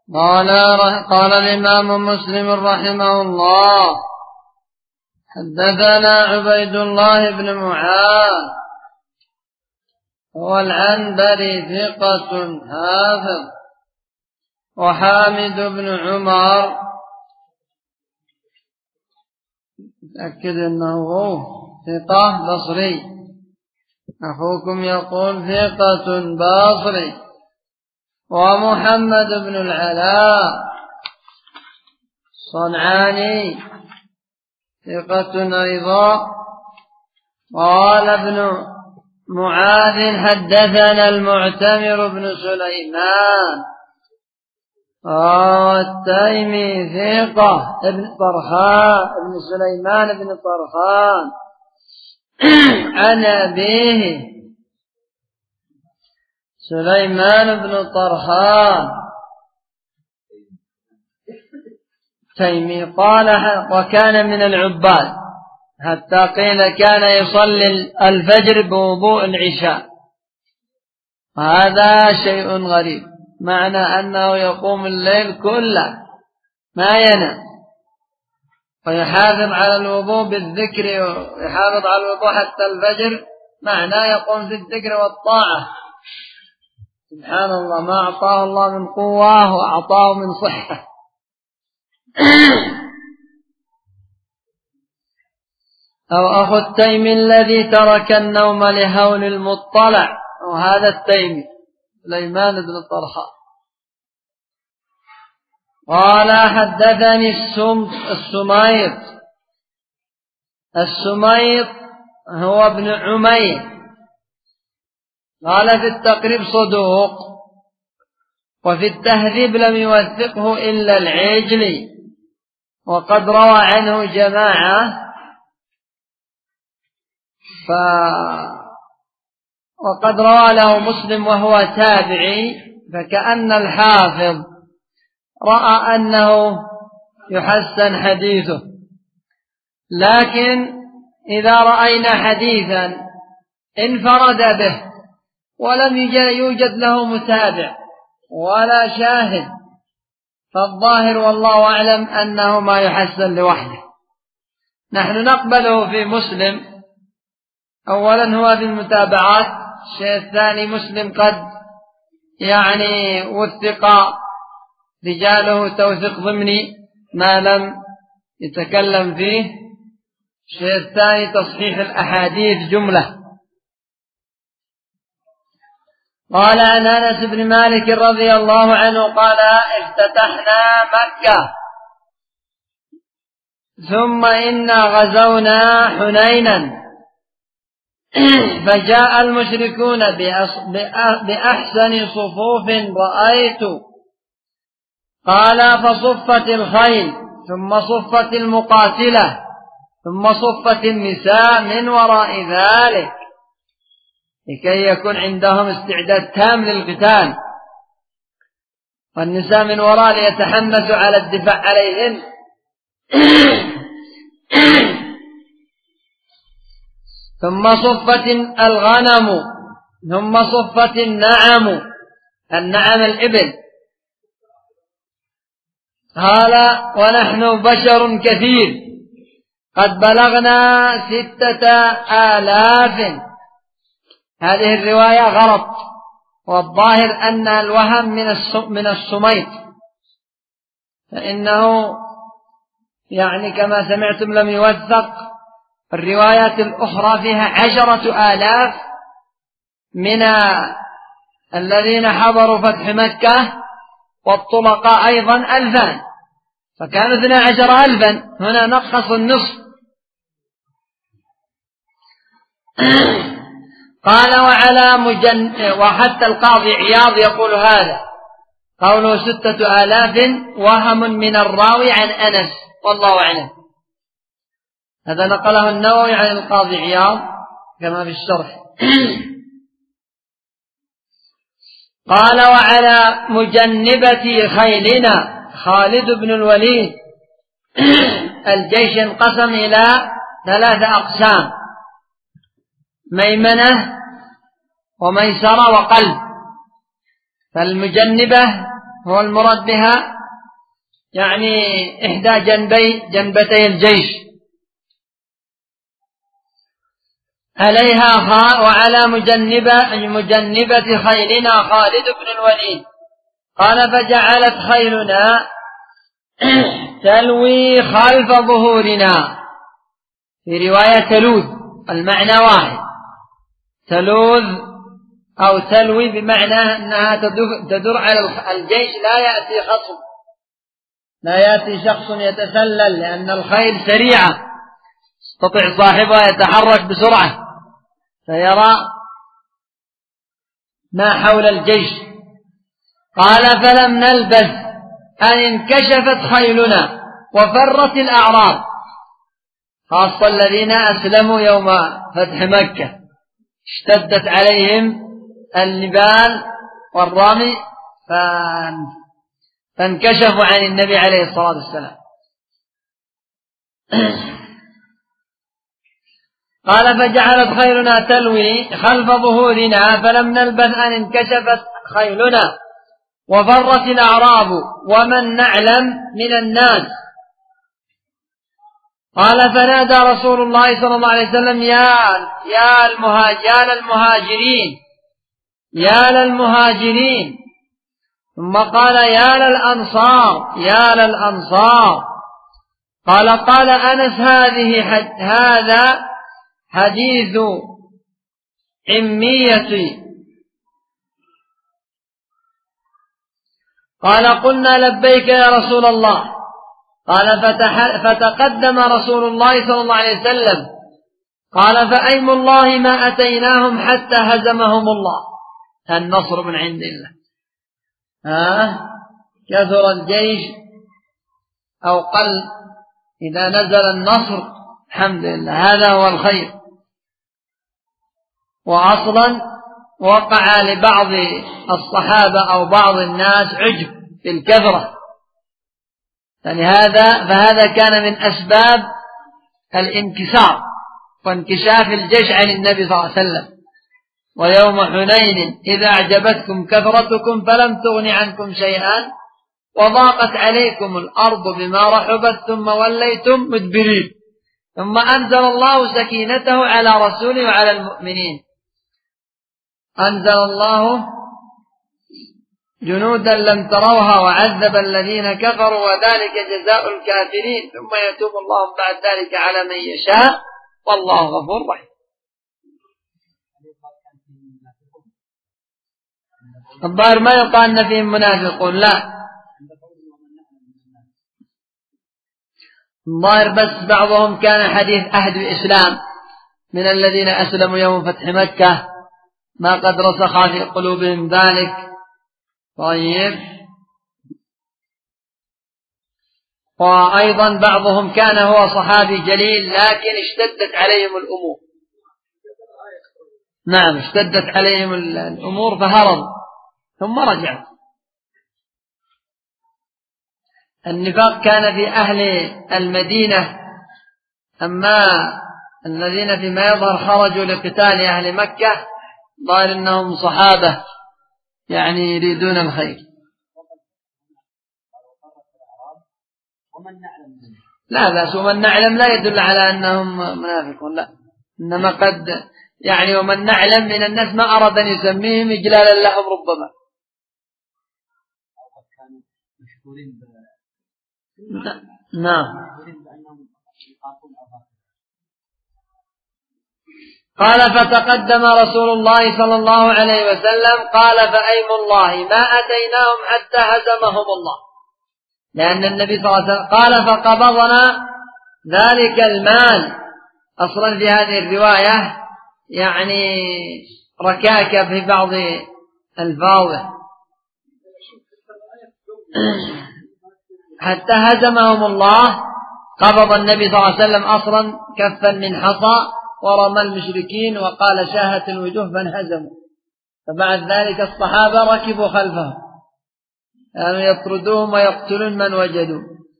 قال الإمام مسلم رحمه الله: حدثنا عبيد الله بن معاذ هو العنبري ثقة حافظ، وحامد بن عمر تأكد أنه ثقة بصري، أخوكم يقول ثقة بصري، ومحمد بن العلاء صنعاني ثقة أيضا. قال ابن معاذ: حدثنا المعتمر بن سليمان التيمي ثقة ابن طرخان ابن سليمان بن طرخان عن أبيه سليمان بن طرخان تيمي. قال: وكان من العباد، حتى قيل كان يصلي الفجر بوضوء العشاء. هذا شيء غريب، معنى أنه يقوم الليل كله ما ينام، ويحافظ على الوضوء بالذكر، ويحافظ على الوضوء حتى الفجر، معناه يقوم في الذكر والطاعة. سبحان الله، ما أعطاه الله من قوة وأعطاه من صحة. أو أخو التيمي الذي ترك النوم لهول المطلع، وهذا التيمي سليمان بن طرخان. قال: حدثني السميط هو ابن عمير، قال في التقريب صدوق، وفي التهذيب لم يوثقه إلا العجلي، وقد روى عنه جماعة، وقد روى له مسلم وهو تابعي، فكأن الحافظ رأى أنه يحسن حديثه. لكن إذا رأينا حديثا انفرد به ولم يوجد له متابع ولا شاهد، فالظاهر والله أعلم أنه ما يحسن لوحده. نحن نقبله في مسلم، أولا هو بالمتابعات، الشيء الثاني مسلم قد وثق رجاله توثيق ضمني ما لم يتكلم فيه. الشيء الثاني تصحيح الأحاديث جملة. قال عن أنس بن مالك رضي الله عنه قال: افتتحنا مكة ثم إنا غزونا حنينا، فجاء المشركون بأحسن صفوف رأيت. قال: فصفت الخيل، ثم صفت المقاتلة، ثم صفت النساء من وراء ذلك، لكي يكون عندهم استعداد تام للقتال، والنساء من وراء ليتحمسوا على الدفاع عليهن. ثم صفت الغنم، ثم صفت النعم الإبل. قال: ونحن بشر كثير قد بلغنا 6000. هذه الرواية غلط، والظاهر أن الوهم من السميط، فإنه كما سمعتم لم يوثق. الروايات الأخرى فيها 10,000 من الذين حضروا فتح مكة، والطلقاء أيضا 2000، فكانوا 12,000. هنا نقص النصف. قال: وحتى القاضي عياض يقول هذا، قوله 6000 وهم من الراوي عن أنس، والله أعلم. هذا نقله النووي عن القاضي عياض كما في الشرح. قال: وعلى مجنبة خيلنا خالد بن الوليد. الجيش انقسم إلى 3 أقسام: ميمنة وميسرة وقلب. فالمجنبة هو المراد بها يعني إحدى جنبتي الجيش، عليها وعلى مجنبة خيلنا خالد بن الوليد. قال فجعلت خيلنا تلوي خلف ظهورنا، في رواية تلوذ، المعنى واحد، تلوذ أو تلوي بمعنى أنها تدور على الجيش، لا يأتي خصم، لا يأتي شخص يتسلل، لأن الخيل سريعة يستطيع صاحبها يتحرك بسرعة فيرى ما حول الجيش. قال فلم نلبث أن انكشفت خيلنا وفرت الأعراب، خاصة الذين أسلموا يوم فتح مكة، اشتدت عليهم النبال والرمي فانكشفوا عن النبي عليه الصلاة والسلام. قال فجعلت خيلنا تلوي خلف ظهورنا فلم نلبث أن انكشفت خيلنا وفرت الأعراب ومن نعلم من الناس. قال فنادى رسول الله صلى الله عليه وسلم يا للمهاجرين، ثم قال يا للأنصار. قال أنس هذا حديث عميتي. قال قلنا لبيك يا رسول الله. قال فتقدم رسول الله صلى الله عليه وسلم قال فأيم الله ما أتيناهم حتى هزمهم الله. النصر من عند الله، كثر الجيش أو قل، إذا نزل النصر الحمد لله، هذا هو الخير. وأصلا وقع لبعض الصحابة أو بعض الناس عجب بالكثرة، فهذا كان من أسباب الانكسار وانكشاف الجيش عن النبي صلى الله عليه وسلم. ويوم حنين إذا أعجبتكم كثرتكم فلم تغن عنكم شيئا وضاقت عليكم الأرض بما رحبت ثم وليتم مدبرين، ثم أنزل الله سكينته على رسوله وعلى المؤمنين، أنزل الله جنودا لم تروها وعذب الذين كفروا وذلك جزاء الكافرين، ثم يتوب الله بعد ذلك على من يشاء والله غفور رحيم. الظاهر ما يقال أن فيهم منافقون، لا، الظاهر بس بعضهم كان حديث عهد الإسلام من الذين أسلموا يوم فتح مكة، ما قد رسخ في قلوبهم ذلك. طيب، وأيضا بعضهم كان هو صحابي جليل لكن اشتدت عليهم الأمور، نعم اشتدت عليهم الأمور فهرب ثم رجع. النفاق كان في أهل المدينة، أما الذين فيما يظهر خرجوا لقتال أهل مكة ظاهر أنهم صحابة يعني يريدون الخير. لا بأس، ومن نعلم لا يدل على أنهم منافقون، لا، إنما قد يعني ومن نعلم من الناس ما أراد أن يسميهم إجلالا لهم ربما. نعم. قال فتقدم رسول الله صلى الله عليه وسلم قال فأيم الله ما أتيناهم حتى هزمهم الله، لأن النبي صلى الله عليه وسلم قال فقبضنا ذلك المال. أصلا في هذه الرواية يعني ركاكة في بعض الفاظه، حتى هزمهم الله. قبض النبي صلى الله عليه وسلم أصلا كفا من حصى ورمى المشركين وقال شاهت الوجوه فانهزموا، فبعد ذلك الصحابة ركبوا خلفه يعني يطردوهم ويقتلون من وجدوا.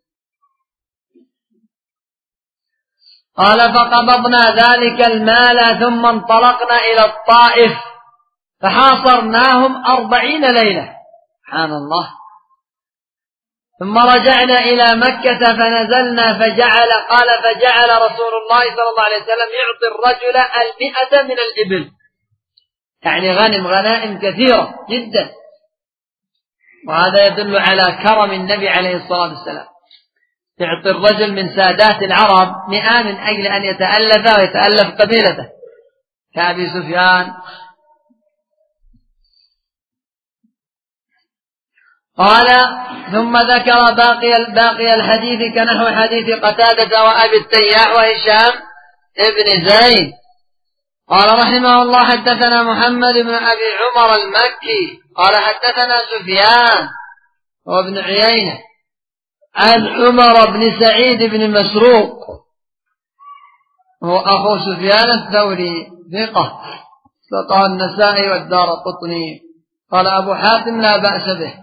قال فقبضنا ذلك المال ثم انطلقنا إلى الطائف فحاصرناهم 40 ليلة. سبحان الله، ثم رجعنا إلى مكة فنزلنا فجعل رسول الله صلى الله عليه وسلم يعطي الرجل 100 من الإبل، يعني غنائم كثيرة جدا. وهذا يدل على كرم النبي عليه الصلاة والسلام، يعطي الرجل من سادات العرب 100 من أجل أن يتألف ويتألف قبيلته كأبي سفيان. قال ثم ذكر باقي الحديث كنحو حديث قتادة وأبي التياح وهشام ابن زيد. قال رحمه الله حدثنا محمد بن أبي عمر المكي قال حدثنا سفيان وابن عيينة عن عمر بن سعيد بن مسروق هو أخو سفيان الثوري ثقة ثقة النسائي والدارقطني. قال أبو حاتم لا بأس به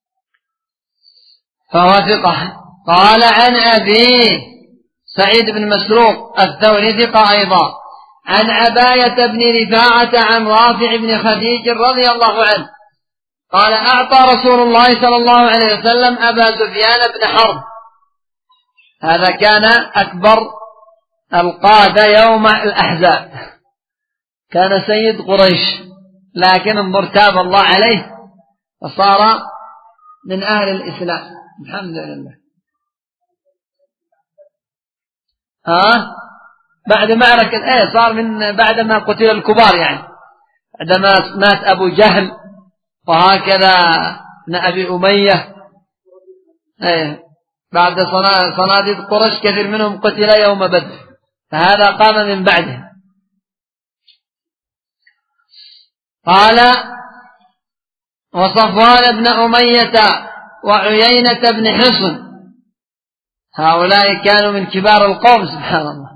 فهو ثقة. قال عن أبي سعيد بن مسروق الثوري ثقة أيضا عن عباية بن رفاعة عن رافع بن خديج رضي الله عنه قال أعطى رسول الله صلى الله عليه وسلم أبا سفيان بن حرب، هذا كان أكبر القادة يوم الأحزاب، كان سيد قريش، لكن انظر تاب الله عليه وصار من أهل الإسلام الحمد لله. بعد معركة صار من بعدما قتل الكبار، يعني عندما مات أبو جهل وهكذا ابن أبي أمية، بعد صناديد قريش كثير منهم قتل يوم بدر، فهذا قام من بعده. قال وصفوان بن أمية وعيينة بن حصن، هؤلاء كانوا من كبار القوم سبحان الله.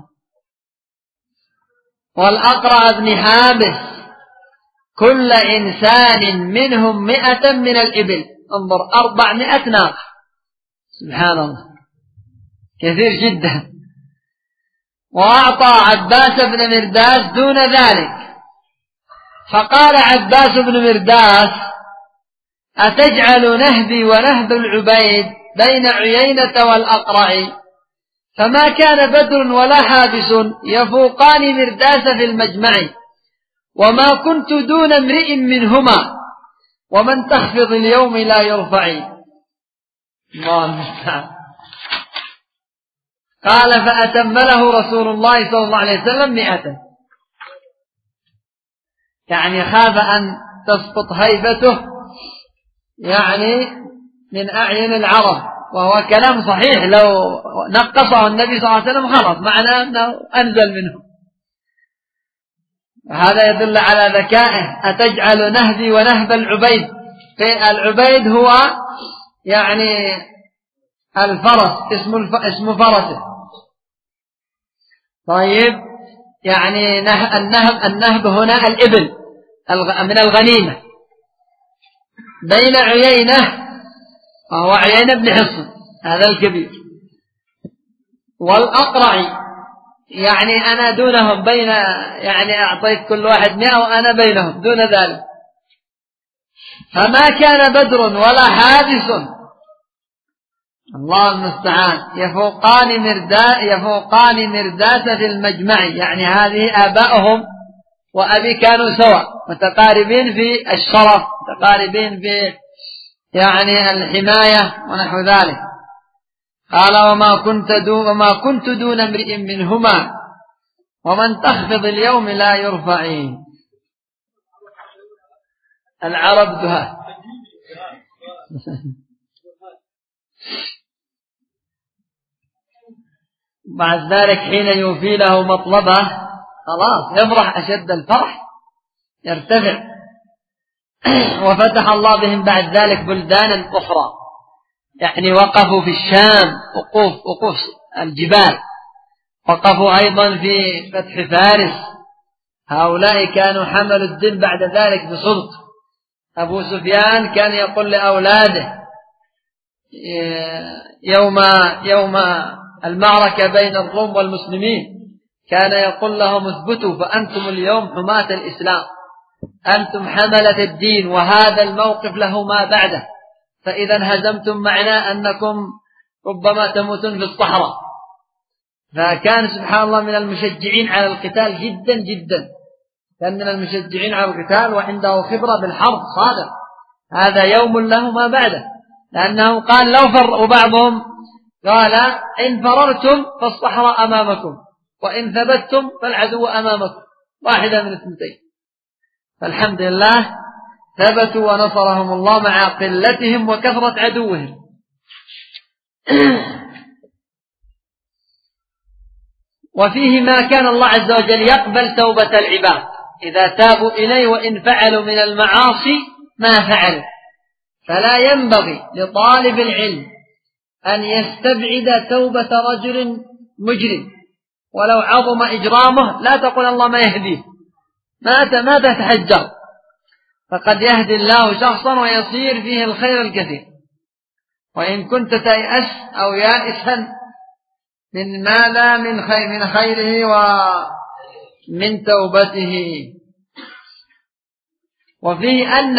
والأقرع بن حابس، كل إنسان منهم 100 من الإبل، انظر 400 ناقة سبحان الله، كثير جدا. وأعطى عباس بن مرداس دون ذلك، فقال عباس بن مرداس أتجعل نهبي ونهب العبيد بين عيينة والأقرع؟ فما كان بدر ولا حابس يفوقان مرداس في المجمع، وما كنت دون امرئ منهما، ومن تخفض اليوم لا يرفع. الله المستعان. قال فأتم له رسول الله صلى الله عليه وسلم 100، يعني خاف أن تسقط هيبته يعني من أعين العرب، وهو كلام صحيح، لو نقصه النبي صلى الله عليه وسلم خلاص معناه أنه أنزل منه. هذا يدل على ذكائه. أتجعل نهبي ونهب العبيد، العبيد هو يعني الفرس، اسم فرسه. طيب يعني النهب هنا الإبل من الغنيمة، بين عيينة وهو عيينة بن حصن هذا الكبير، والأقرع يعني أنا دونهم، بين يعني أعطيت كل واحد 100 وأنا بينهم دون ذلك. فما كان بدر ولا حادث، الله المستعان، يفوقان مرداس في المجمع، يعني هذه آبائهم وأبي كانوا سواء، متقاربين في الشرف، متقاربين في يعني الحماية ونحو ذلك. قال وما كنت دون امرئ منهما، ومن تخفض اليوم لا يرفع. العرب دهاء. بعد ذلك حين يوفي له مطلبه خلاص يفرح أشد الفرح، يرتفع. وفتح الله بهم بعد ذلك بلدانا أخرى، يعني وقفوا في الشام وقوف الجبال، وقفوا أيضا في فتح فارس. هؤلاء كانوا حملوا الدين بعد ذلك بصدق. أبو سفيان كان يقول لأولاده يوم المعركة بين الروم والمسلمين، كان يقول لهم اثبتوا فأنتم اليوم حماة الإسلام، أنتم حملة الدين، وهذا الموقف له ما بعده، فإذا انهزمتم معناه أنكم ربما تموتون في الصحراء. فكان سبحان الله من المشجعين على القتال جدا جدا، كان من المشجعين على القتال وعنده خبرة بالحرب صادق. هذا يوم له ما بعده، لأنه قال لو فروا بعضهم قال إن فررتم فالصحراء أمامكم وإن ثبتتم فالعدو أمامكم، واحدة من اثنتين. فالحمد لله ثبتوا ونصرهم الله مع قلتهم وكثرة عدوهم. وفيه ما كان الله عز وجل يقبل توبة العباد إذا تابوا إليه وإن فعلوا من المعاصي ما فعلوا. فلا ينبغي لطالب العلم أن يستبعد توبة رجل مجرم ولو عظم إجرامه. لا تقول الله ما يهديه، ما تتحجر، فقد يهدي الله شخصا ويصير فيه الخير الكثير. وإن كنت تيأس أو يائسا من ماذا؟ من خيره ومن توبته. وفيه أن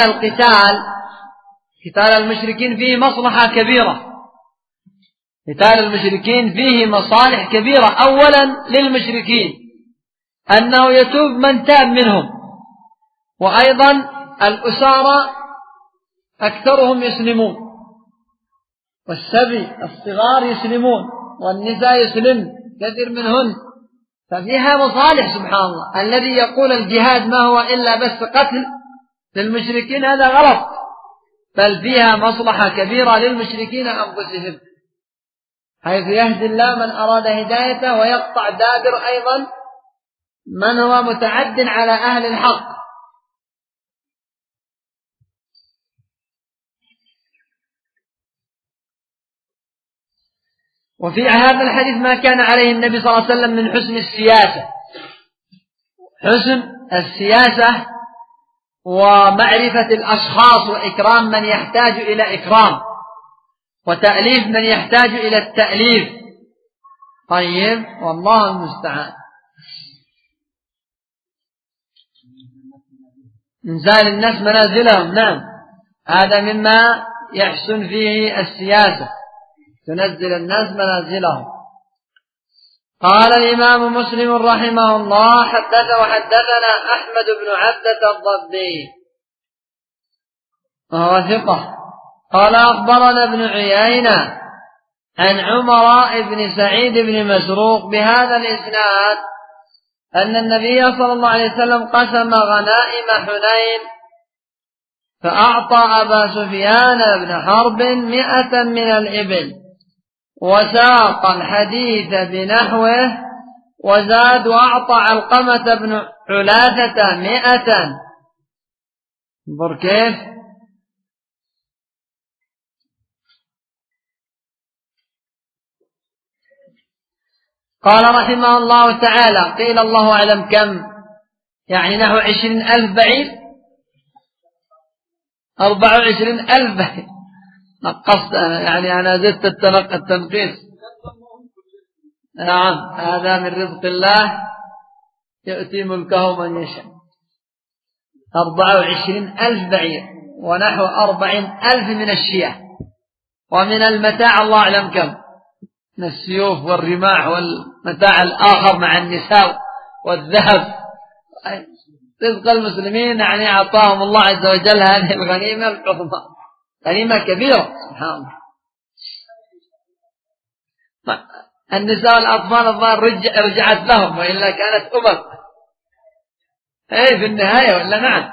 قتال المشركين فيه مصلحة كبيرة. قتال المشركين فيه مصالح كبيرة. أولا للمشركين أنه يتوب من تاب منهم، وأيضا الأسارى أكثرهم يسلمون، والسبي الصغار يسلمون، والنساء يسلم كثير منهن. ففيها مصالح سبحان الله. الذي يقول الجهاد ما هو إلا بس قتل للمشركين هذا غلط، بل فيها مصلحة كبيرة للمشركين أنفسهم، حيث يهدي الله من أراد هدايته ويقطع دابر أيضا من هو متعد على أهل الحق. وفي هذا الحديث ما كان عليه النبي صلى الله عليه وسلم من حسن السياسة، حسن السياسة ومعرفة الأشخاص وإكرام من يحتاج إلى إكرام وتأليف من يحتاج إلى التأليف. طيب، والله المستعان. إنزال الناس منازلهم، نعم، هذا مما يحسن فيه السياسة، تنزل الناس منازلهم. قال الإمام مسلم رحمه الله وحدثنا أحمد بن عبدة الضبي وهو ثقة. قال أخبرنا ابن عيينة عن عمر بن سعيد بن مسروق بهذا الإسناد أن النبي صلى الله عليه وسلم قسم غنائم حنين فأعطى أبا سفيان بن حرب 100 من الإبل، وساق الحديث بنحوه وزاد وأعطى علقمة بن علاثة 100. انظر كيف. قال رحمه الله تعالى: قيل الله أعلم كم، يعني نحو 20,000 بعير، 24,000 بعير. نقصت يعني أنا زدت التنقيص. نعم، هذا من رزق الله يؤتي ملكه من يشاء. 24,000 بعير ونحو 40,000 من الشياه، ومن المتاع الله أعلم كم، من السيوف والرماح والمتاع الآخر مع النساء والذهب. رزق المسلمين يعني أعطاهم الله عز وجل هذه الغنيمة العظمى، غنيمة كبيرة سبحان الله. النساء والأطفال الظاهر رجعت لهم، وإلا كانت في النهاية، ولا نعم.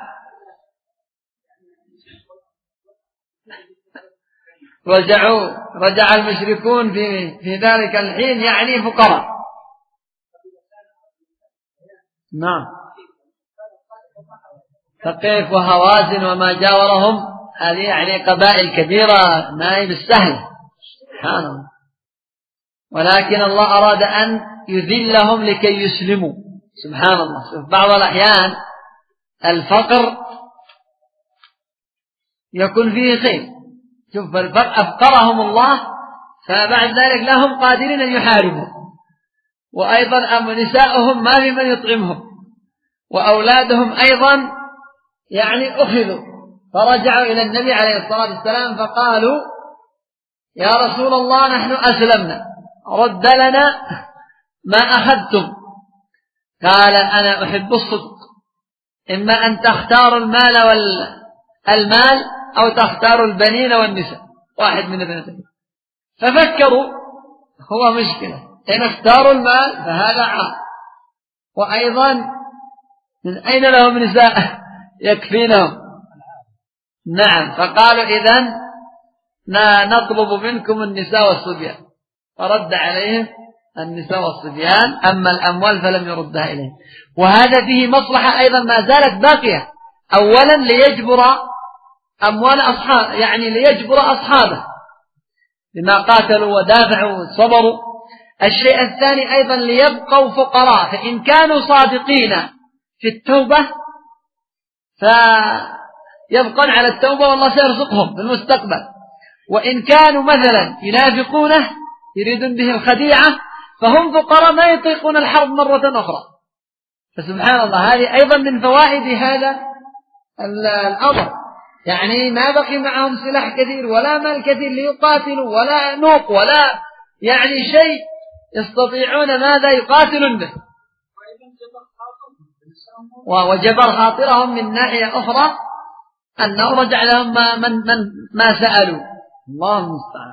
رجع المشركون في ذلك الحين يعني فقراء. نعم، ثقيف وهوازن وما جاورهم، هذه يعني قبائل كبيرة ما هي بالسهل سبحان الله. ولكن الله أراد أن يذلهم لكي يسلموا سبحان الله. شوف بعض الأحيان الفقر يكون فيه خير. شوف أفقرهم الله، فبعد ذلك لهم قادرين أن يحاربوا، وأيضا نساؤهم ما لمن يطعمهم، وأولادهم أيضا يعني أخذوا، فرجعوا إلى النبي عليه الصلاة والسلام فقالوا يا رسول الله نحن أسلمنا رد لنا ما أخذتم. قال أنا أحب الصدق، إما أن تختاروا المال أو تختاروا البنين والنساء، واحد من الاثنين. ففكروا هو مشكلة، إن اختاروا المال فهذا عار، وأيضا من أين لهم نساء يكفينهم؟ نعم. فقالوا إذن نطلب منكم النساء والصبيان، فرد عليهم النساء والصبيان، أما الأموال فلم يردها إليهم. وهذا فيه مصلحة أيضا ما زالت باقية. أولا ليجبر أموال ليجبر أصحابه بما قاتلوا ودافعوا وصبروا. الشيء الثاني أيضا ليبقوا فقراء، فإن كانوا صادقين في التوبة فيبقون على التوبة والله سيرزقهم في المستقبل، وإن كانوا مثلا ينافقونه يريدون به الخديعة فهم فقراء ما يطيقون الحرب مرة أخرى. فسبحان الله، هذه أيضا من فوائد هذا الأمر. يعني ما بقي معهم سلاح كثير ولا مال كثير ليقاتلوا، ولا نوق ولا شيء يستطيعون ماذا يقاتلون به، وجبر خاطرهم من ناحية أخرى أنه رجع لهم ما سألوا. الله المستعان.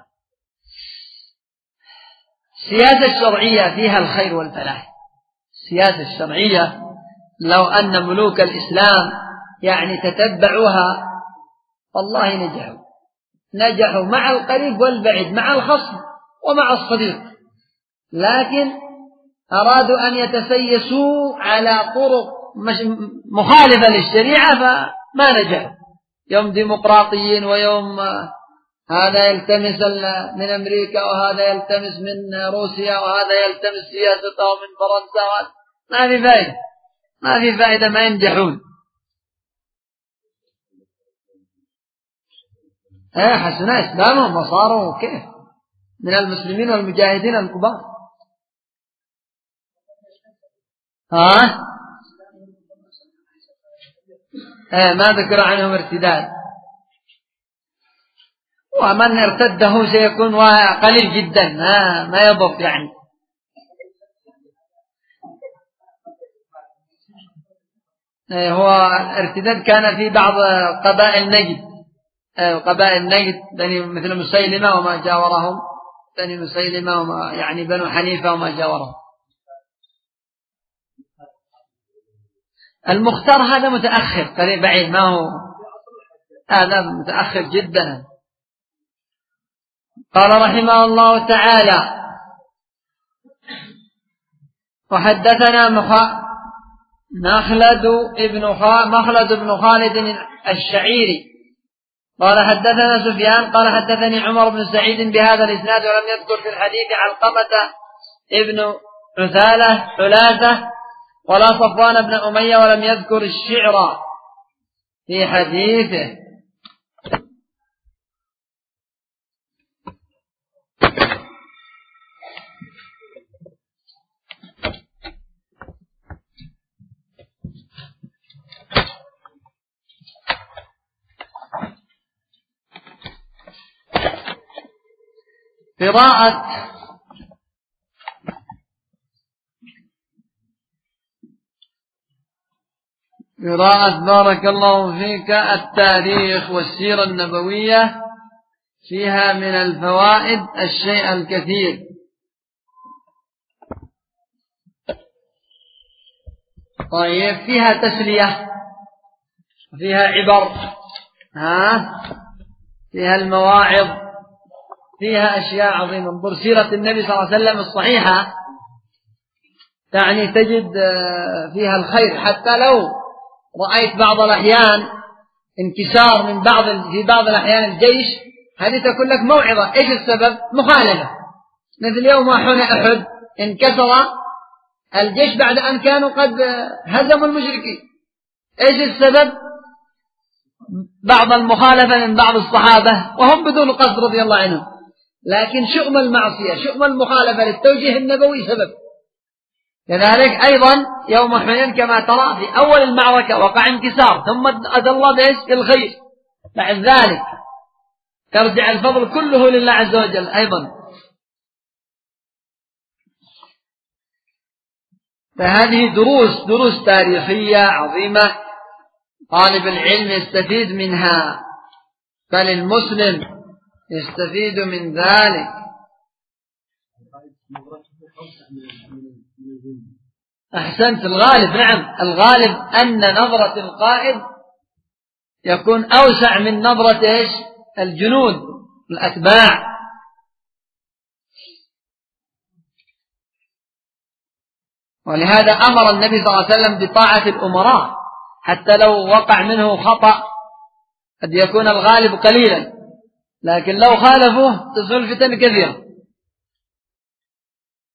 السياسة الشرعية فيها الخير والفلاح. السياسة الشرعية لو أن ملوك الإسلام تتبعوها والله نجحوا مع القريب والبعيد، مع الخصم ومع الصديق، لكن أرادوا أن يتسيسوا على طرق مخالفة للشريعة فما نجحوا. يوم ديمقراطيين، ويوم هذا يلتمس من أمريكا وهذا يلتمس من روسيا وهذا يلتمس سياسته من فرنسا، ما في فائدة ما ينجحون. حسنا إسلامهم وصاروا كيف من المسلمين والمجاهدين الكبار. ما ذكر عنهم ارتداد، ومن ارتده سيكون قليل جدا ما يضبط هو ارتداد كان في بعض قبائل نجد، مثل مسيلمة وما جاورهم، بني مسيلمة وما بنو حنيفة وما جاورهم. المختار هذا متأخر قريب بعيد، ما هو هذا متأخر جدا. قال رحمه الله تعالى: وحدثنا مخلد بن خالد الشعيري قال حدثنا سفيان قال حدثني عمر بن سعيد بهذا الإسناد، ولم يذكر في الحديث علقمة ابن علاثة ولا صفوان بن أمية، ولم يذكر الشعر في حديثه. قراءة بارك الله فيك التاريخ والسيرة النبوية فيها من الفوائد الشيء الكثير. طيب، فيها تسلية، فيها عبر، فيها المواعظ، فيها أشياء عظيمة. انظر سيرة النبي صلى الله عليه وسلم الصحيحة تجد فيها الخير، حتى لو رأيت بعض الأحيان انكسار في بعض الأحيان الجيش، هذه تكون لك موعظة. إيش السبب؟ مخالفة. مثل يوم أحد انكسر الجيش بعد أن كانوا قد هزموا المشركين. إيش السبب؟ بعض المخالفة من بعض الصحابة وهم بدون قصد رضي الله عنهم، لكن شؤم المعصية، شؤم المخالفة للتوجيه النبوي سبب. لذلك أيضا يوم حنين كما ترى في أول المعركة وقع انكسار، ثم أدى الله بالخير، بعد ذلك ترجع الفضل كله لله عز وجل أيضا. فهذه دروس تاريخية عظيمة طالب العلم يستفيد منها، فللمسلم يستفيد من ذلك. أحسنت، الغالب نعم، الغالب أن نظرة القائد يكون أوسع من نظرة إيش؟ الجنود الأتباع. ولهذا أمر النبي صلى الله عليه وسلم بطاعة الأمراء حتى لو وقع منه خطأ، قد يكون الغالب قليلا لكن لو خالفوه تصل الفتن كثيرة.